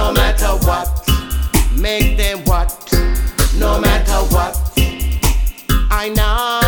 no matter what. Make them what, no matter what. I know.